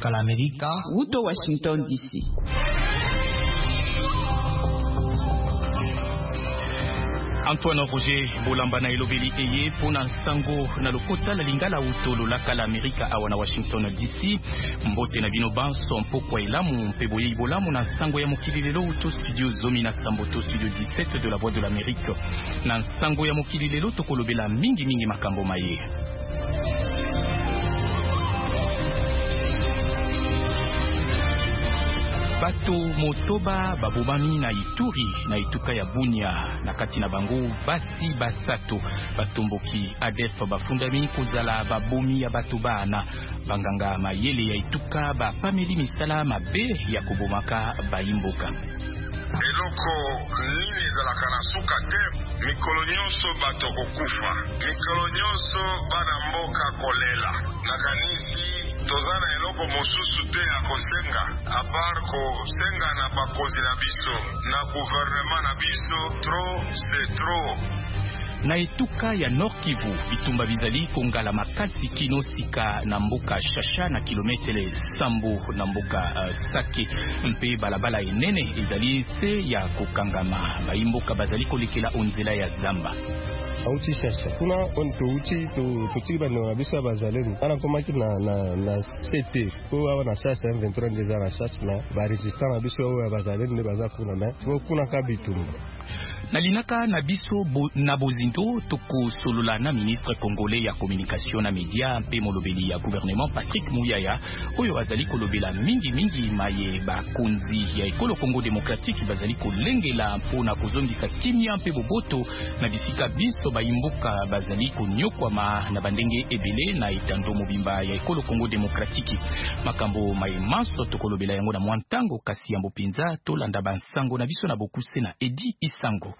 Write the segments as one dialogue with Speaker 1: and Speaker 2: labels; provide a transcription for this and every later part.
Speaker 1: Kala Amerika,
Speaker 2: Uto Washington DC.
Speaker 3: Antoine Roger Bolamba na elobeli eye pona sango na lokota la lingala utolo la Kala Amerika awana Washington DC. Mbote na bino banso mpokwa elamu mpeboye ibolamu na sango ya mokili lelo uto studio Zomi na Samboto studio 17 de la Voix de l'Amérique. Na sango ya mokili lelo tokolobela mingi makambo maye. Bato motoba babobami na Ituri na ituka ya Bunia na kati na bango basi basato batomboki ADF bafundami kozala babomi ya bato bana banganga mayele ya ituka bapameli misala mabe ya kobomaka baimboka.
Speaker 4: Eloko nini ezalaka na suka te mikolo nyonso bato kokufa mikolo nyonso bana mboka kolela nakanisi tozana eloko mosusu te ya kosenga apart kosenga na bakonzi na biso na gouvernement na biso trop c'est trop.
Speaker 3: Na etuka ya Nord Kivu bitumba bizali kongala makasi kino sika na mboka Shasha na kilometele sambo na mboka Sake mpe balabala enene ezali se ya kokangama baimboka bazali kolekela onzela ya zamba.
Speaker 5: Auti Shasha kuna onto uti to tiba na biso bazaleni ana komaki na CT ko aba na Shasha 23 ndeza na Shasha na ba resistant na biso ya bazaleni ne baza kuna na kuna kabitumba.
Speaker 3: Nalinaka na biso na bozindo toko solola na ministre congolais ya communication na media mpe molobeli ya gouvernement Patrick Muyaya oyo azali kolobela mingi maye bakonzi ya ekolo Congo démocratique bazali kolengela mpona kozongisa kimia mpe boboto na bisika biso baimboka bazali konyokwama na bandenge ebele na etando mobimba ya ekolo Congo démocratique. Makambo maye maso tokolobela yango na mwantango kasi yambo pinza tolanda bansango na biso na bokuse na Edi Isango.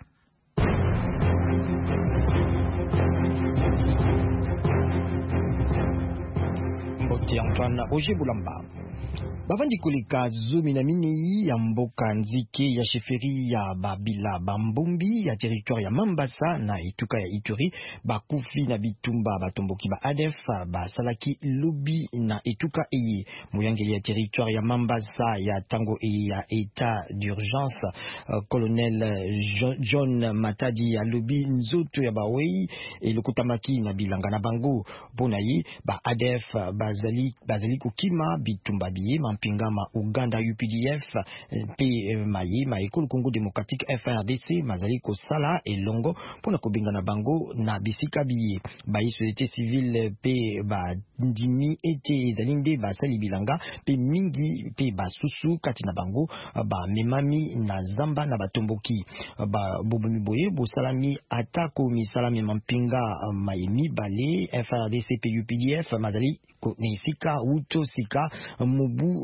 Speaker 1: Mbote Antoine Roger Bolamba. Bavandi koleka Zomi na minei ya mboka nzike ya sheferi ya Babila Bambombi ya territoire ya Mambasa na ituka ya Ituri bakufi na bitumba batomboki ba ADF basalaki lobby na ituka eye muyangeli ya territoire ya Mambasa ya tango eye ya état d'urgence. Colonel John Matadi ya lobby nzoto ya bawei elokutamaki na bilanga na bango pona ye ba ADF bazali kokima bitumba biye mpingama Uganda UPDF pe maye ekolo Congo démocratique FRDC mazali ko sala elongo pona kobinga na bango na bisika biye ba société civile pe ba ndimi ete ezalinde basali bilanga pe mingi pe basusu kati na bango ba memami na zamba na batomboki ba bobomi boye bosalami atako misalami mpinga mayemi bale FRDC pe UPDF mazali ko nisika uto sika mobu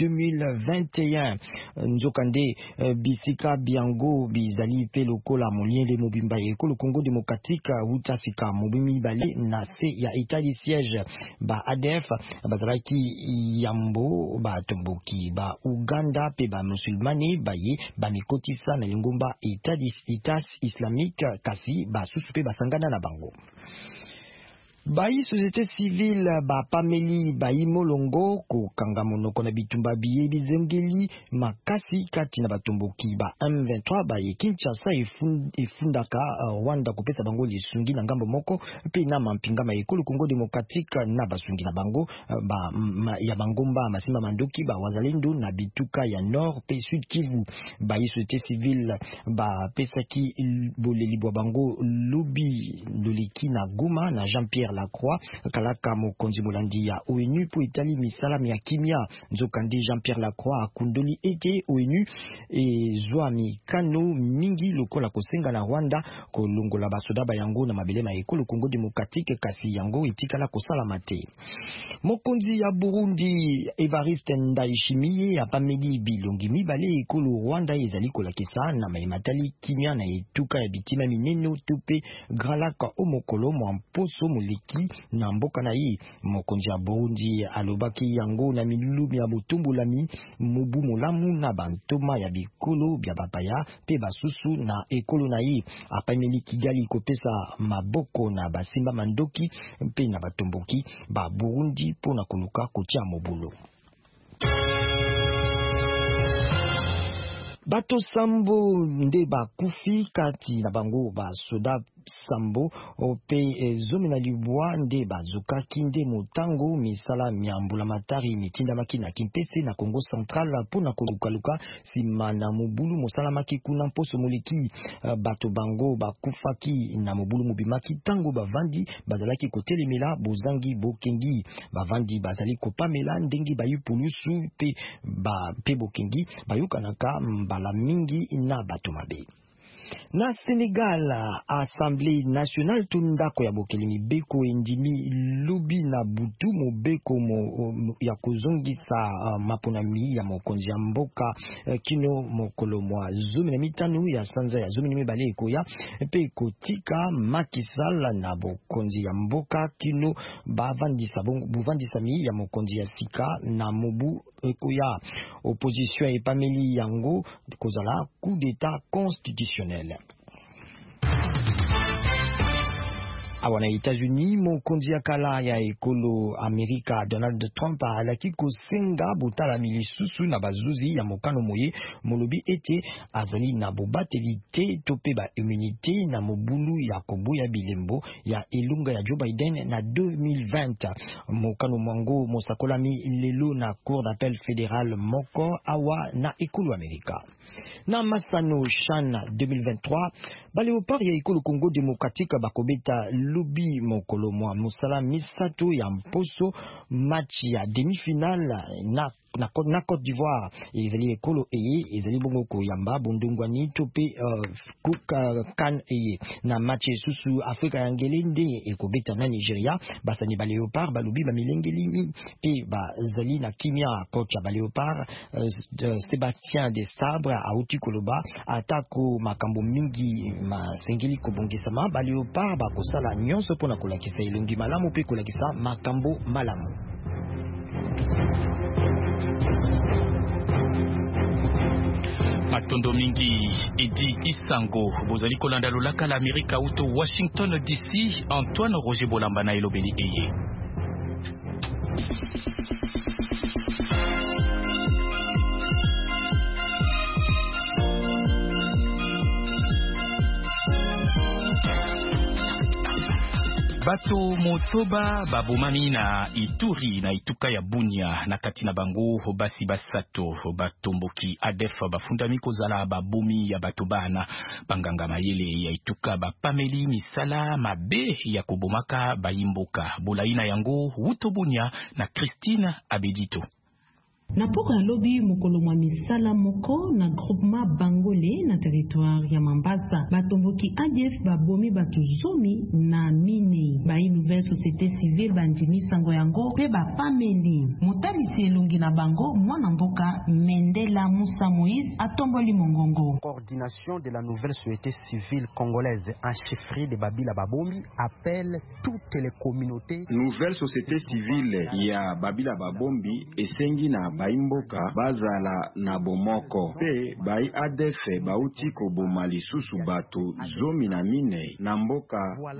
Speaker 1: 2021 nzokande bisika biango bizali pe lokola moliende mobimba ekolo Congo démocratique utasika mobimi bale na se ya état de siège ba ADF bazalaki yambo ba tomboki ba Uganda pe ba musulmane baye ba mikotisa na lingomba état islamique kasi ba susu pe basangana na bango. Bayi société civile ba pameli bayi molongo ko kanga monoko na bitumba biye bizengeli makasi kati na batomboki ba M23 baye Kinshasa ifundaka Rwanda kopesa bango lisungi na ngambo moko pe na mampinga ma ekolo Congo démocratique na basungi na bango ya bangomba masimba mandoki ba wazalendo na bituka ya Nord pe Sud Kivu. Bayi société civile ba pesaki boleli bwa bango lobby ndoleki na Goma na Jean-Pierre Lacroix kalaka mokonzi molandi ya ONU po itali misalami ya kimia nzokande Jean-Pierre Lacroix akundoli ete ONU ezwa mikano mingi lokola kosenga na Rwanda kolongola basoda bayango na mabele na ekolo Congo démocratique kasi yango etikala kosalama te. Mokonzi ya Burundi Evariste Ndayishimiye apameli bilongi mibale ekolo Rwanda ezali kolakisa na maimatali kimia na etuka ya bitima mineno tupe gralaka omokolo mwamposo muleki na mboka na ye. Mokonzi ya Burundi alobaki yango na milulu ya botumbulami mubu molamu na bantoma ya bikolo bya bapaya pe basusu na ekolo na ye. Apameli Kigali kopesa maboko na basimba mandoki pe na batomboki ba Burundi pona koluka kotia mobulu. Bato sambo nde bakufi kati na bango ba soda sambo ope zomi na libwa nde bazukaki nde motango misala miambula matari mitinda makina kimpese na Congo Central pona kolukaluka sima na mobulu mosala maki kuna mposo moleki bato bango bakufaki na mobulu mobimaki tango bavandi bazalaki kotelemela bozangi bokengi bavandi bazali kopamela ndenge bayupulusu pe bokengi bayukanaka mbala mingi na bato mabe. Na Senegal, Assemblée nationale tundako ya bokeli mibeko endimi lubi na butu mobeko ya kuzongisa maponami ya mokonzi ya mboka kino mokolo mwa zomi na mitano ya sanza ya zomi na mibale ekoya pe kotika makisala na bokonzi ya mboka kino buvandisa mi ya mokonzi ya sika na mobu ekoya opposition epameli yango kozala coup d'état constitutionnel. Awana États-Unis mokonzi ya kala ya ekolo Amerika Donald Trump alaki kosenga botala milisusu na bazuzi ya mokano moye molobi ete azali na bobateli te tope ba immunité na mobulu ya koboya bilembo ya elunga ya Joe Biden na 2020 mokano mwango mosakolami lelo na cour d'appel fédéral moko awa na ekolo Amerika. Na Masano Chan 2023 baleopard ya ekolo Congo démocratique bakobeta lubi mokolo mwa musala misato ya mposo match ya demi-finale na Côte d'Ivoire ezali ekolo eye ezali bongo koyamba bondongwani tope kan eye na match susu Afrika ya ngele nde ekobeta na Nigeria basani baleopard balubi bamilengeli pe bazali na kimia coach ya baleopard Sébastien Desabre auti koloba atako makambo mingi masengeli kobongisama baleopard bakosala nyonso pona kolakisa elongi malamu pe kolakisa makambo malamu.
Speaker 3: Matondo mingi Edi Isango bozali kolanda lolaka la Amerika uto Washington DC. Antoine Roger Bolamba na elobeli eye. Bato motoba babomami na Ituri na ituka ya Bunia na katina bango basi basato batomboki ADF bafundami kozala babomi ya bato bana banganga mayele ya ituka bapameli misala mabe ya kobomaka bayimboka bolaina yango wuto Bunia na Christine Abedito.
Speaker 2: Na poko ya lobi mokolo mwa misala moko na groupement Bangole na territoire ya Mambasa batomboki ADF babomi batu zomi na mine ba nouvelle société civile bandimi sango yango pe bapameli motalisi elongi na bango mwana mboka Mendela Moussa Moïse atomboli mongongo.
Speaker 6: Coordination de la nouvelle société civile congolaise en chefferie de Babila Babombi appelle toutes les communautés.
Speaker 7: Nouvelle société civile ya Babila Babombi esengi na baimboka bazala na bomoko pe bai ADF bauti koboma lisusu bato zomi na mine na mboka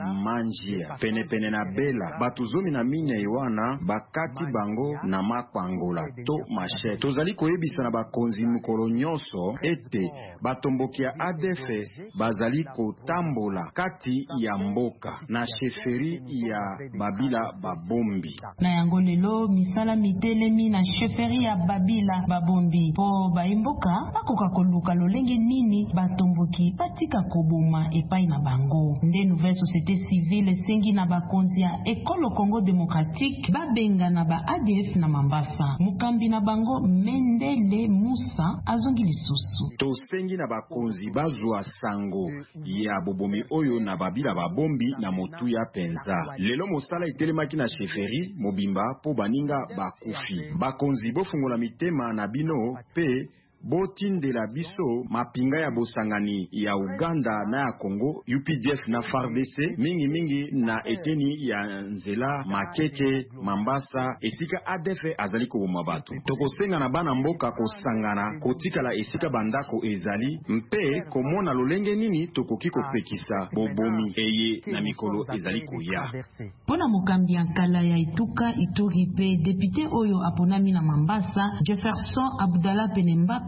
Speaker 7: Manjia pene na Bela bato zomi na mine wana bakati bango na makwangola to machete. Tozali koyebisa na bakonzi mukolo nyonso ete batomboki ya ADF bazali kotambola kati ya mboka na sheferi ya Babila Babombi.
Speaker 2: Na yango lelo misala mitelemi na sheferi ya Babila Babombi po baimboka bakoka koluka lolenge nini batomboki patika koboma epai na bango. Nde nouvelle société civile sengi na bakonzi ya ekolo Congo démocratique babenga na ba ADF na Mambasa mukambi na bango Mendele Moussa azongi lisusu.
Speaker 7: To sengi na bakonzi bazwa sango ya bobomi oyo na Babila Babombi na motu ya penza. Lelo mosala itelemaki na sheferi mobimba po baninga bakufi. Bakonzi bofungola mitema na bino pe botindela biso mapinga ya bosangani ya Uganda na ya Congo UPDF na FARDC mingi na eteni ya nzela Makeke Mambasa esika ADF azali koboma bato. Tokosenga na bana mboka kosangana kotikala esika bandako ezali mpe komona lolenge nini tokoki kopekisa bobomi eye na mikolo ezali koya.
Speaker 2: Pona mokambi ya kala ya ituka Ituri pe député oyo aponami na Mambasa Jefferson Abdallah Penemba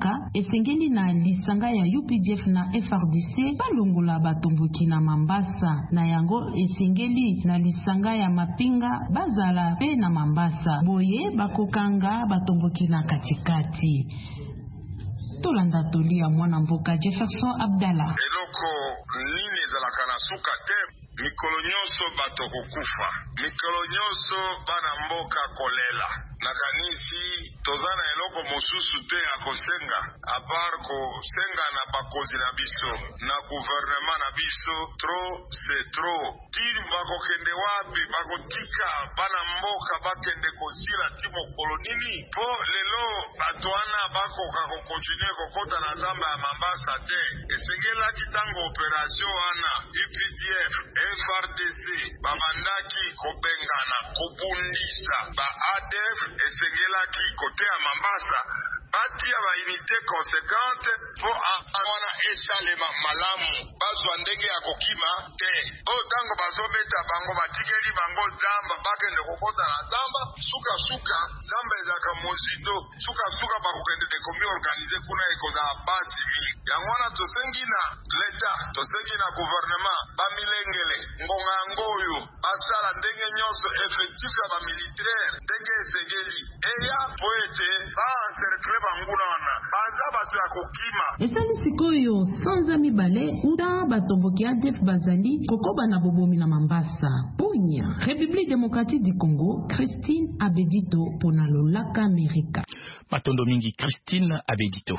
Speaker 2: kaka esengeli na lisanga ya UPDF na FRDC balongola batomboki na Mambasa, na yango esengeli na lisanga ya Mapinga bazala pe na Mambasa, boye bakokanga batomboki na katikati. Tolanda toli ya mwana mboka Jefferson Abdallah.
Speaker 4: Eloko nini ezalaka na suka te, mikolo nyonso bato kokufa, mikolo nyonso bana mboka kolela. Nakanisi tozana eloko mosusu te ya kosenga apart kosenga na bakonzi na biso na gouvernement na biso. Trop c'est trop. Tili bakokende wapi, bakotika bana mboka bakende kosila ti mokolo nini po lelo bato wana bakoka kokontinue kokota na zamba ya Mambasa te. Esengelaki tango operation wana UPDF FRDC babandaki kobengana kobundisa ba ADF, esengelaki kote ya Mambasa batia ba unité conséquente po wana esalema malamu bazwa ndenge ya kokima te. O tango bazobeta bango batikeli bango zamba bakende kokota na zamba suka zamba ezaka mozindo suka bakokende de komi organize kuna ekoza basi mili yango wana tosengi na leta, tosengi na gouvernement bamilengele ngonga ngoyo basala ndenge nyonso effectif ya bamilitaire ndenge esengeli eya po ete baencercle banguna wana baza bato ya kokima.
Speaker 2: Esali sikoyo sanza mibale uta batomboki ADF bazali kokoba na bobomi na Mambasa. Bunya, République démocratique du Congo, Christine Abedito pona lolaka Amerika.
Speaker 3: Matondo mingi Christine Abedito.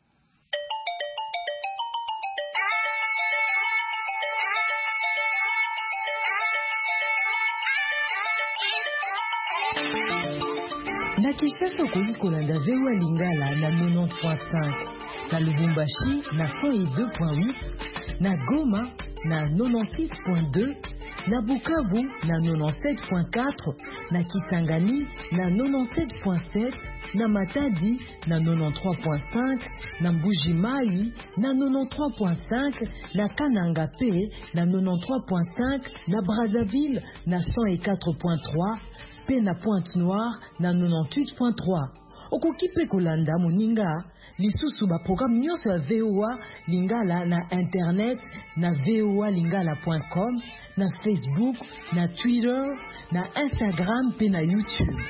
Speaker 8: Na Kinshasa okoli kolanda VOA Lingala na 90.5, na Lubumbashi na 102.8, na Goma na 96.2, na Bukavu na 97.4, na Kisangani na 97.7, na Matadi na 93.5, na Mbuji-Mayi na 93.5, na Kananga Pe na 93.5, na Brazzaville na 104.3, pe na Pointe-Noire na 98.3. Okoki pe kolanda moninga lisusu ba programme nyonso ya VOA Lingala na internet na voalingala.com, na Facebook, na Twitter, na Instagram pe na YouTube.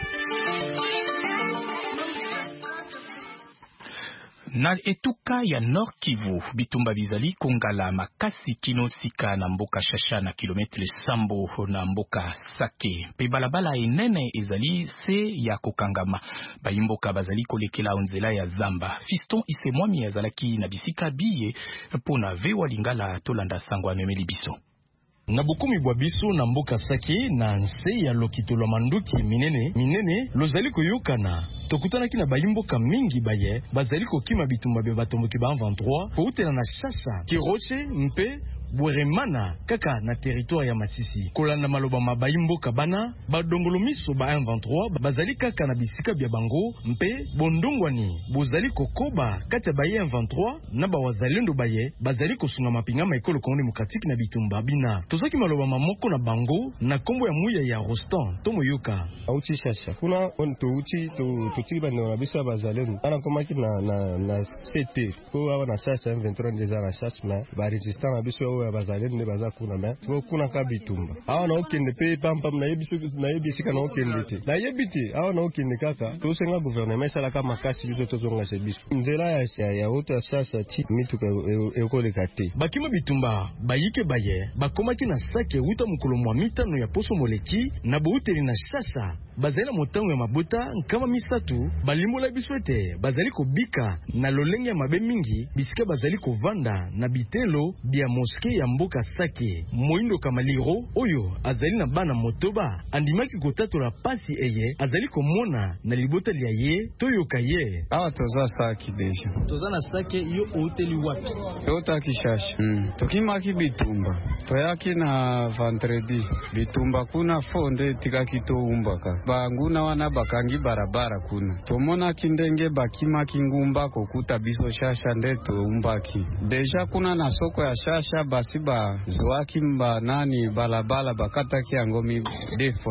Speaker 3: Na etuka ya Nord Kivu bitumba bizali kongala makasi kino sika na mboka Shasha na kilometre sambo na mboka Sake pe balabala enene ezali se ya kokangama bayimboka bazali kolekela onzela ya zamba. Fiston Isemwami azalaki na bisika biye pona VOA Lingala tolanda sangwa memeli biso.
Speaker 9: Na bukumi bwa biso na mboka Sake na nse ya lokitolo manduki minene lozali koyokana tokutanaki na bayimboka mingi baye bazali kokima bitumba bya batomboki ba 23 po utela na Shasha Kiroche mpe Bweremana kaka na territoire ya Masisi. Kolanda maloba mabayimboka bana badongolo miso ba 23 bazali kaka na bisika bya bango mpe bondongwani bozali kokoba kati ba 23 na ba wazalendo baye bazali kosunga mapinga maikolo Kongo Demokratiki na bitumba bina. Tozaki maloba mamoko na bango na kombo ya muya ya Rostan tomoyoka
Speaker 5: auti Shasha kuna onto uti to tiba na biso bazalendo ana komaki na CT ko ava na Shasha 23 ndeza na Shasha na ba resistant na biso ya bazalendo ne baza kuna me to kuna ka bitumba awa na okende pe pampam na yebisika na okende te na yebiti awa na okende kaka to senga gouvernement sala kama kasi biso to zonga se biso nzela ya auto Shasha ti mituka ekole kate
Speaker 9: bakima bitumba bayike baye bakomaki na Sake uta mukolo mwa mitano ya poso moleki na bouteli na Shasha bazali motango ya mabota nkama misatu balimbola biso te bazali kobika na lolenge ya mabe mingi bisika bazali kovanda na bitelo bia moske ya mboka Sake. Moindo Kamaliro oyo azali na bana motoba andimaki kotatola pasi eye azali komona na libota lia ye toyoka ye
Speaker 10: awa toza Sake deja
Speaker 9: toza na Sake yo hoteli wapi
Speaker 10: yota Kishasha tokimaki bitumba toyaki na vendredi bitumba kuna fonde tikaki to umbaka banguna wana bakangi barabara kuna tomona kindenge bakimaki ngumba kokuta biso Shasha nde to umbaki deja kuna na soko ya Shasha basi ba zoaki mba nani balabala bakataki yango mi defwa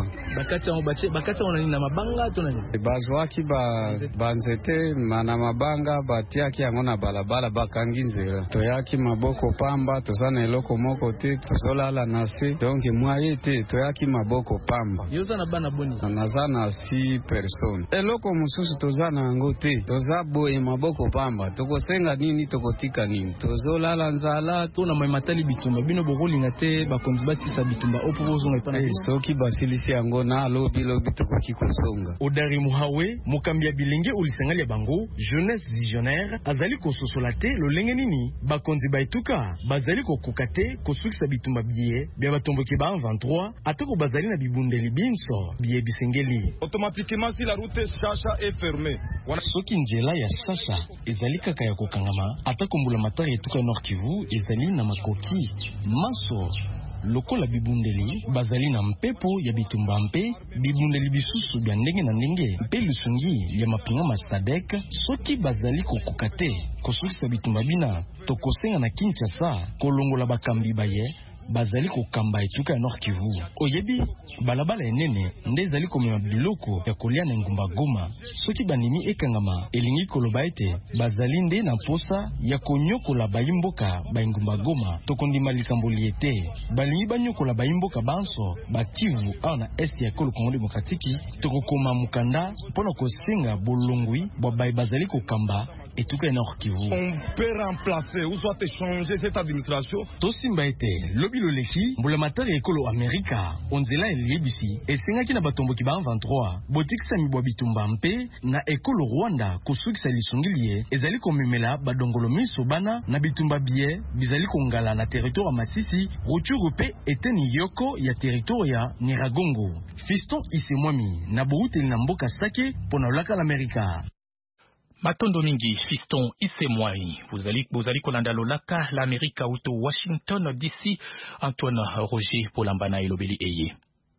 Speaker 9: bakati wana ni na mabanga to nani
Speaker 10: bazoaki ba nzete na mabanga batiaki yango na balabala bakangi nzela toyaki maboko pamba tozana eloko moko te tozolala na se donc mwaye te toyaki maboko pamba
Speaker 9: yoza na bana boni
Speaker 10: naza na 6 personnes eloko mosusu tozana yango te toza boye maboko pamba tokosenga nini tokotika nini tozolala nzala
Speaker 9: to na matali bitumba bino bokolinga te bakonzi basisa bitumba opo bozonga ipana
Speaker 10: soki basilisi yango na lobi tokoki kozonga
Speaker 9: Odari Muhawe mokambi ya bilenge olisengali ya bango jeunesse visionnaire azali kososola te lolenge nini bakonzi baituka bazali kokuka te kosukisa bitumba biye bya batomboki ba 23 atako bazali na bibundeli binso biye bisengeli
Speaker 11: automatiquement si la route Chacha est fermée
Speaker 9: soki njela ya Chacha ezali kaka ya kokangama atako mbula matari etuka Nord Kivu ezali na makoki maso lokola bibundeli bazali na mpepo ya bitumba mpe bibundeli bisusu bya ndenge na ndenge mpe lusungi ya mapinga masadek soki bazali kokuka te kosukisa bitumba bina tokosenga na Kinshasa kolongola bakambi baye bazali kokamba etuka ya Nord Kivu oyebi balabala enene nde ezali komema biloko ya kolia na ngumba Goma soki bandimi ekangama elingi koloba ete bazali nde na posa ya konyokola bayimboka baingumba Goma tokondima likambo liete balingi banyokola bayimboka banso bakivu awa na este ya Kongo Demokratiki tokokoma mukanda mpona kosenga bolongwi bwa bayi bazali kokamba etuka Nord Kivu.
Speaker 11: On peut remplacer ou soit changer cette administration.
Speaker 9: Tosimba ete lobi loleki mbula matari ekolo Amerika onzela eliebisi esengaki na batomboki ba 23 botikisa mibwa bitumba mpe na ekolo Rwanda kosukisa lisungiliye ezali komemela badongolo miso bana na bitumba bie bizali kongala na territoire Masisi Ruchuru pe eteni yoko ya territoire ya Nyiragongo. Fiston Isemwami na bouteli na mboka Sake pona olaka l'Amerika.
Speaker 3: Matondo mingi Fiston Isemwai bozali kolanda lolaka la Amerika uto Washington DC. Antoine Roger Polambana elobeli eye.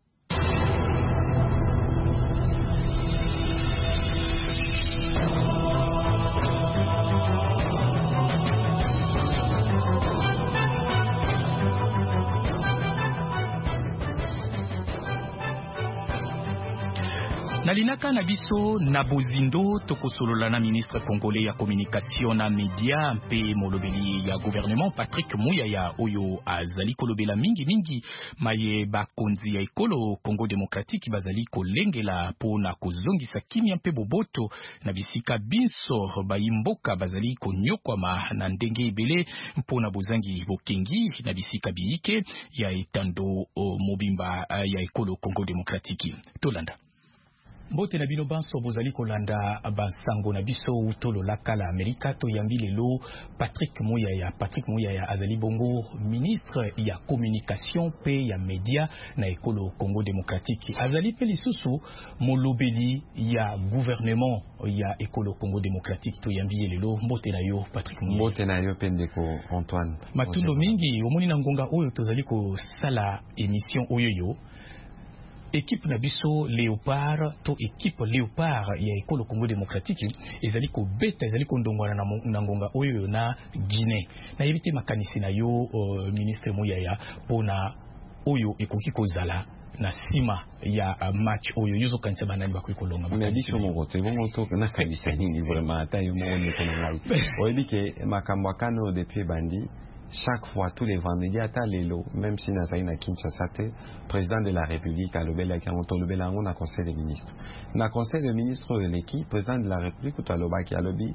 Speaker 3: Nalinaka na biso na bozindo tokosolola na ministre congolais ya communication na media mpe molobeli ya gouvernement Patrick Muyaya oyo azali kolobela mingi maye bakonzi ya ekolo Congo Démocratique bazali kolengela pona kozongisa kimia mpe boboto na bisika binso bayimboka bazali konyokwama na ndenge ebele mpona bozangi bokengi na bisika biike ya etando mobimba ya ekolo Congo Démocratique. Tolanda Mbote na bino banso bozali kolanda basango na biso utolo laka la Amerika to yambi lelo Patrick Muyaya azali bongo ministre ya communication pe ya media na ekolo Congo Démocratique azali pe lisusu molobeli ya gouvernement ya ekolo Congo Démocratique to yambi lelo mbote na yo Patrick Muyaya.
Speaker 12: Mbote na yo pendeko Antoine
Speaker 3: matundo mingi omoni na ngonga oyo tozali ko sala émission oyo yo équipe na biso Léopard to équipe Léopard ya ekolo Congo Démocratique ezali ko beta ezali ko ndongwana na ngonga oyo na Guinée na yebite makanisi na yo ministre Muyaya pona oyo ekoki kozala na sima ya match oyo yuzo kanisa banani bakuikolonga
Speaker 12: makanisi mo te bongo to na kanisa nini vraiment ata yo mo ne konanga oyebi ke makambo akano depuis bandi. Chaque fois, tous les vendredis, à Talelo, même si Nazaï na Kinshasa, président de la République, à Lobela, qui a on a conseil des ministres. Na conseil des ministres de l'équipe, président de la République, ou Taloba, qui a lobby,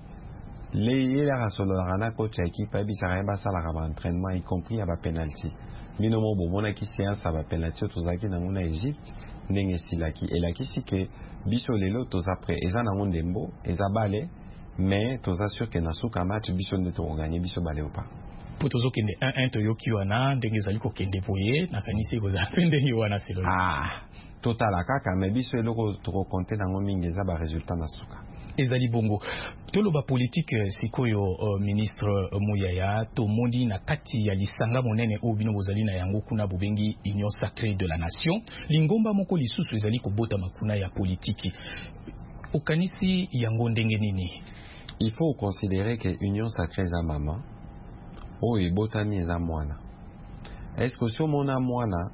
Speaker 12: les Rasolorana, coach à équipe, et Bisaramba, ça la entraînement, y compris à la penalty. Minomo, bon, mon acquis séance, à la penalty, Tozaki, dans mon Égypte, Nenge Silaki, et la qui si que, Biso Lelo, Tozapré, et ça, dans mon dembo, et ça balé, mais Tozasure que Nasuka match, Biso ne t'auront gagné, Biso balé ou pas.
Speaker 3: Potozo kende 1-1 toyoki wana ndenge zali ko kende boye na kanisi ko za ndenge wana selo
Speaker 12: total akaka mais biso eloko to compter na ngomingi za ba résultat na suka
Speaker 3: ezali bongo toloba politique sikoyo ministre Muyaya to mondi na kati ya lisanga monene obino bozali na yango kuna bobengi union sacrée de la nation lingomba moko lisusu ezali ko bota makuna ya politique okanisi yango ndenge nini.
Speaker 12: Il faut considérer que union sacrée za mama oyo ebotani eza mwana est-ce que ce mona mwana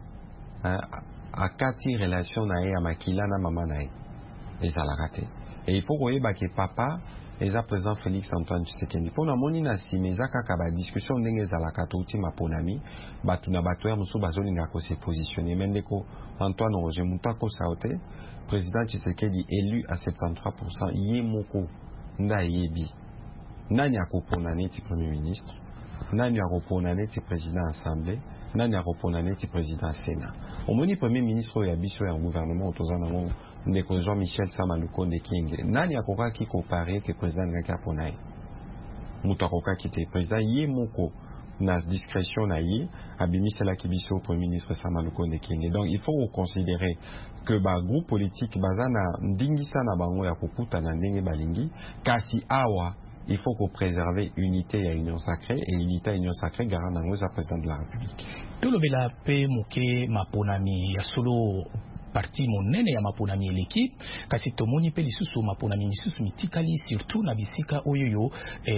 Speaker 12: akati relation na ye ya makila na mama na ye ezalaka te. Et il faut koyeba ke papa eza président Félix Antoine Tshisekedi mpona moni na nsima eza kaka badiscussion ndenge ezalaka touti maponami bato na bato ya mosusu bazolinga kose positionne. Me ndeko Antoine Roger moto akosao te, président Tshisekedi élu à 73%, ye moko nde ayebi nani akopona neti premier ministre, nani akopona neti président assemblée, nani akopona neti président sénat. Omoni premier ministre oyo ya biso ya gouvernement otoza nango ndeko Jean-Michel Samaluko Ndekenge, nani akokaki kopare ke président ngaki apona ye? Mutu akokaki te. Président ye moko na discrétion na ye abimiselaki biso premier ministre Samaluko Ndekenge. Donc il faut considérer que ba groupe politique baza na ndingisa na bango ya kokuta na ndenge balingi, kasi awa il faut qu'on préserve unité et union sacrée, et unité et union sacrée garant dans le président de la République.
Speaker 3: Tout le bela pe muke maponami ya solo parti monene ya maponami eleki kasi tomoni pe lisusu maponami lisusu mitikali surtout na bisika oyoyo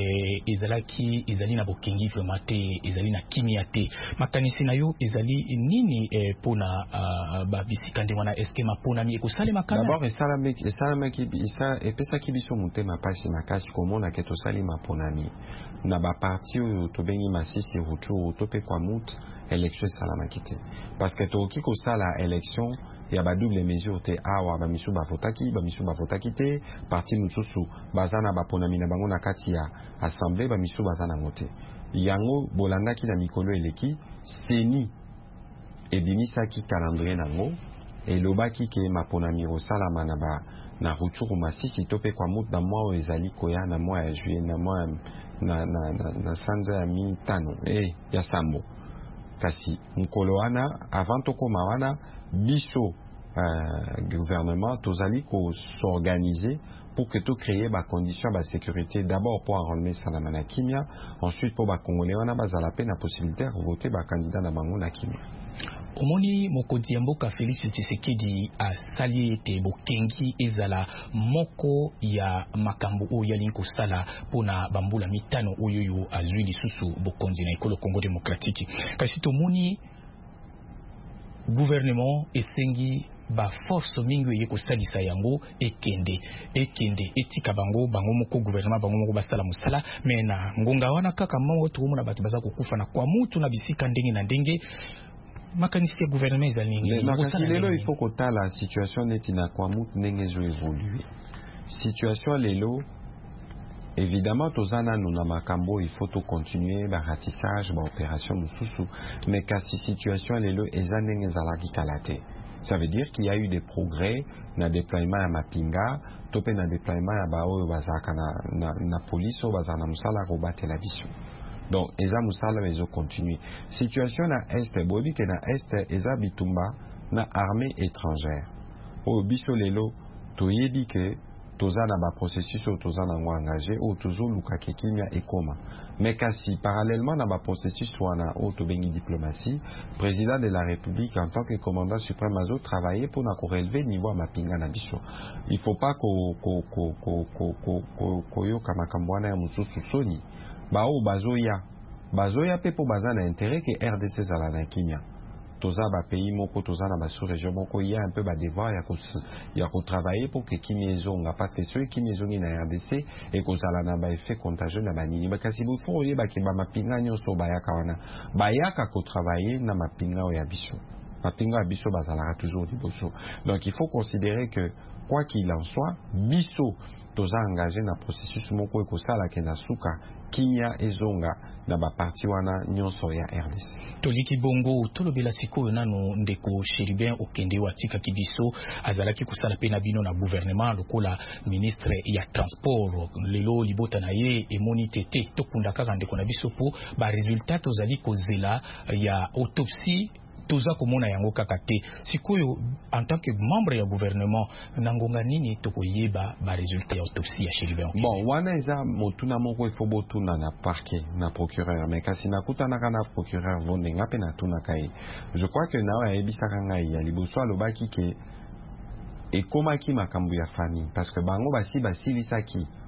Speaker 3: ezali na bokengi vraiment te, ezali na kimia te. Makanisi na yo ezali nini pona ba bisika nde wana eske maponami ekosale makana?
Speaker 12: D'abord epesaki biso motema pasi makasi komona ke tosali maponami na ba parti oyo tobengi Masisi Ruchuru to pe kwa mut élection salamaki te, parce que toki kosala élection ya ba double mesure te awa ba misu ba votaki te, parti mususu bazana ba ponami na bango na kati ya assemblée ba misu bazana ngote. Yango bolandaki na mikolo eleki seni ebimisaki calendrier nango elobaki ke maponami osalama na ba na Ruchuru Masisi to pe kwa mut na mois ezali koya na mois ya juillet na mois na sanza ya mitano ya sambo. Kasi mkolo wana avant tokoma wana biso gouvernement tozali ko s'organiser pour que to créer ba condition ba sécurité, d'abord pour enrôler salama na kimia, ensuite pour ba congolais wana bazala pe na possibilité de voter ba candidat na bango na kimia.
Speaker 3: Omoni mokonzi ya mboka Félix Tshisekedi asali ete bokengi ezala moko ya makambo oyo yali kosala pona bambula mitano oyo azwi lisusu bokonzi na ekolo Congo démocratique. Kasi tomoni gouvernement esengi ba force mingi ye kosalisa yango ekende etika bango moko gouvernement bango moko basala musala mais na ngonga wana kaka mamo tukomona bato baza kokufa na kwa mutu na bisika ndenge na ndenge. Makanisi ya gouvernement ezali
Speaker 12: makasi lelo il faut kota la situation neti na kwa mutu ndenge zo évoluer. Situation lelo évidemment tozana nous na makambo il faut to continuer ba ratissage ba opération mususu, mais kasi situation lelo eza ndenge ezalaki kala te. Ça veut dire qu'il y a eu des progrès na déploiement ya mapinga to pe na déploiement ya ba oyo bazaka na police o bazana musala ko batela biso. Donc eza musala ezo continue. Situation na est bobi ke na est eza bitumba na armée étrangère o biso lelo toyebi ke toza na ba processus o toza na ngo engagé o tozo luka ke kimia ekoma, mais kasi parallèlement na ba processus wana o to bengi diplomatie, président de la République en tant que commandant suprême azo travailler pour na ko relever niveau mapinga na biso. Il faut pas ko yoka makambo wana ya mususu soni bao bazoya pe po baza na intérêt que RDC zala na kimia. Toza ba pays moko toza na ba sous-région moko il y a un peu ba devoir ya ko travailler pour que kimia ezonga, parce que ceux kimia ezongi na RDC et ko zala na ba effet contagieux na banini. Bakasi bo fo yeba ke ba mapinga nyonso bayaka wana bayaka ko travailler na mapinga ya biso. Mapinga ya biso bazala toujours liboso. Donc il faut considérer que quoi qu'il en soit, biso toza engagé na processus moko ekosala ke na suka kimia ezonga na ba parti wana nyonso ya RDC.
Speaker 3: Toliki bongo tolobela sikoyo nano ndeko Cherubin okende watika kibiso azalaki kusala pe na bino na gouvernement lokola ministre ya transport lelo libota na ye emoni tete tokunda kaka ndeko na biso po ba resultat tozali kozela ya autopsie toza komona yango kaka te. Sikoyo en tant que membre ya gouvernement nangonga nini tokoyeba ba résultat ya autopsie ya Cherubin?
Speaker 12: Bon, wana eza motuna moko il faut botuna na parquet na procureur, mais kasi nakutana kana procureur vonenga pe na tuna kai. Je crois que na ya ebisaka ngai ya liboso alobaki ke ekomaki makambo ya famille, parce que bango basi basilisaki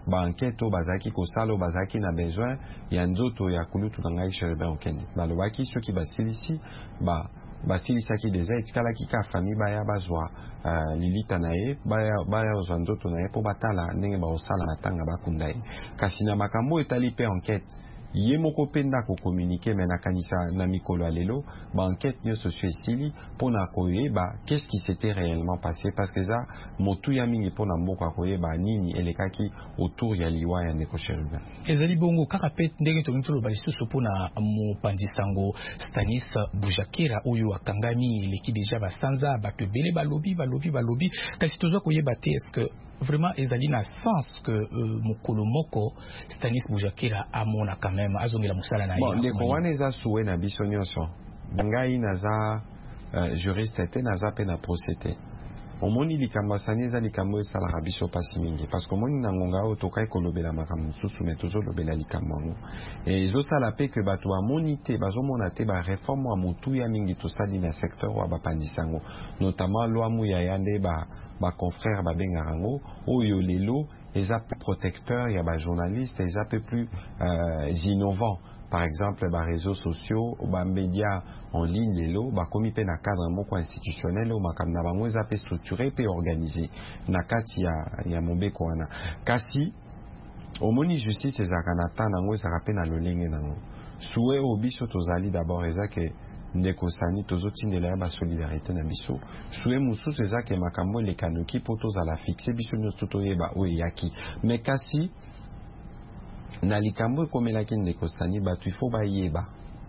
Speaker 12: ba enquête o bazaki ko salo bazaki na besoin ya nzoto ya kulutu na ngai Chérubin Okende balobaki soki basilisi basilisaki deja etikalaki ka famille baya bazwa lilita na ye baya ozwa nzoto na ye mpo batala ndenge baosala na ntanga bakunda ye kasi na makambo etali mpe enquête ye moko mpe ndako communiqué me nakanisa na mikolo ya lelo ba enquête nyonso so esili mpona koyeba qu'est-ce qui s'était réellement passé parce que eza motuya mingi mpona mboka koyeba nini elekaki autour ya liwa ya ndeko Chérubin
Speaker 3: ezali bongo kaka mpe ndenge tolingi toloba lisusu mpona mopanzi sango Stanis Bujakera oyo akangami eleki deja basanza bato ebele balobi kasi tozwa koyeba te est-ce que vraiment ezali na sens que mokolo moko Stanis Bujakera amona quand même azongela musala na
Speaker 12: ye ndeko wana eza suwe na biso nyonso ngai naza juriste te naza pe na procès omoni likambo asani eza likambo esalaka biso pasi mingi parce que omoni na ngonga oyo tokai kolobela makambo mosusu me tozolobela likambo yango ezosala mpe ke bato bamoni te bazomona te bareforme ya motuya mingi tosali na secteur oyo bapandisa yango notamment lwa muyaya nde baconfrère babengaka yango oyo lelo eza pe protecteur ya bajournaliste eza pe plus innovant. Par exemple, les réseaux sociaux, les médias en ligne, les pe na cadre moko institutionnel, ou makamna bango eza pe structuré pe organisé. Na kati ya mobeko wana. Kasi omoni justice ezaka na temps nango ezaka pe na lolenge nango. Souhait obiso tozali d'abord eza ke ndeko sani tozotindela ya ba solidarité na biso. Souhait mususu eza ke makambo lekanoki po tozala fixe biso nyonso toyeba oyo yaki. Mais kasi na likambo ekomelaki ndeko sani bato ifo bayeba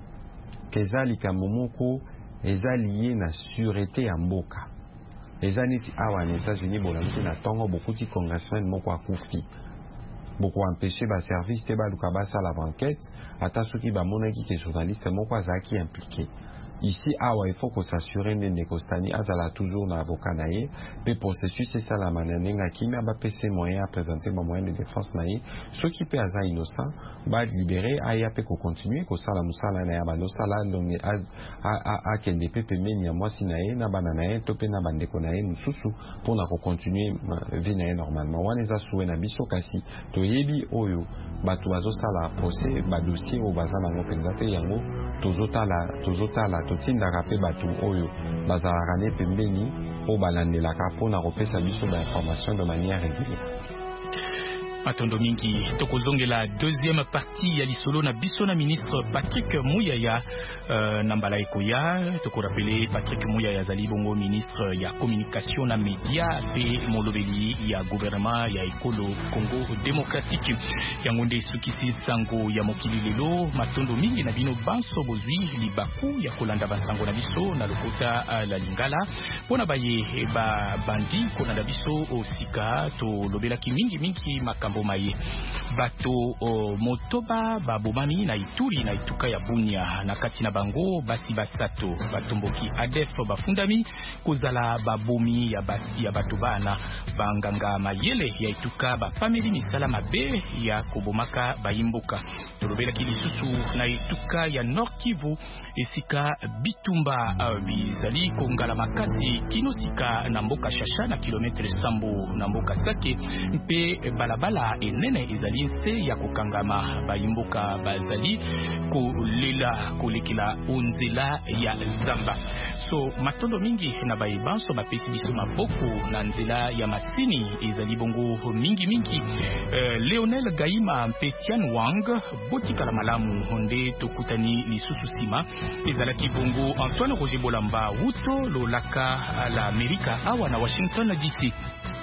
Speaker 12: keza likambo moko eza lié na sûreté ya mboka eza neti awa na États-Unis bolamiki na ntongo bokuti congressman moko akufi boko empêcher ba service te baluka basala enquête ata soki bamonaki ke journaliste moko azalaki impliqué. Ici, il faut qu'on s'assure que ndeko sani azala toujours na avocat na ye pe processus c'est ça la mananenga kimi aba pese moyen à présenter mon moyen de défense na ye ceux qui pe aza innocent ba libérer aya pe ko continuer ko sala musala na ya bando sala longe a kende pe pemeni ya mwasi na ye na bana na ye to pe na bandeko na ye mususu pona ko continuer vie na ye normalement wana eza suwe na biso kasi to yebi oyo bato bazo sala procès ba dossier o bazana ngo penza te yango tozotala totindaka pe bato oyo bazalaka ne pembeni oyo balandelaka mpona kopesa biso bainformation de manière régulière.
Speaker 3: Matondo mingi tokozongela deuxième partie ya lisolo na biso na ministre Patrick Muyaya nambala ekoya tokorapele Patrick Muyaya zali bongo ministre ya communication na media pe molobeli ya gouvernement ya ekolo Congo démocratique yango nde sukisi sango ya mokili lelo matondo mingi na bino banso bozwi libaku ya kolanda basango na biso na lokota la lingala pona baye ba bandi kolanda biso osika to lobelaki mingi makambo maye bato motoba babomami na Ituri na ituka ya Bunia na kati na bango basi basato batomboki ADF bafundami kozala babomi ya bato bana banganga mayele ya ituka bapameli misala mabe ya kobomaka bayimboka tolobela kilisusu na ituka ya Nord Kivu esika bitumba bizali kongala makasi kinosika na mboka Shasha na kilometre sambo na mboka Sake mpe balabala enene ezali nse ya kokangama bayimboka bazali kolela kolekela onzela ya zamba so matondo mingi na bayibanso bapesi biso maboko na nzela ya masini ezali bongo mingi Leonel Gaima mpe Tian Wang botikala malamu honde tokutani lisusu sima ezalaki bongo Antoine Roger Bolamba wuto lolaka la Amerika awa na Washington DC.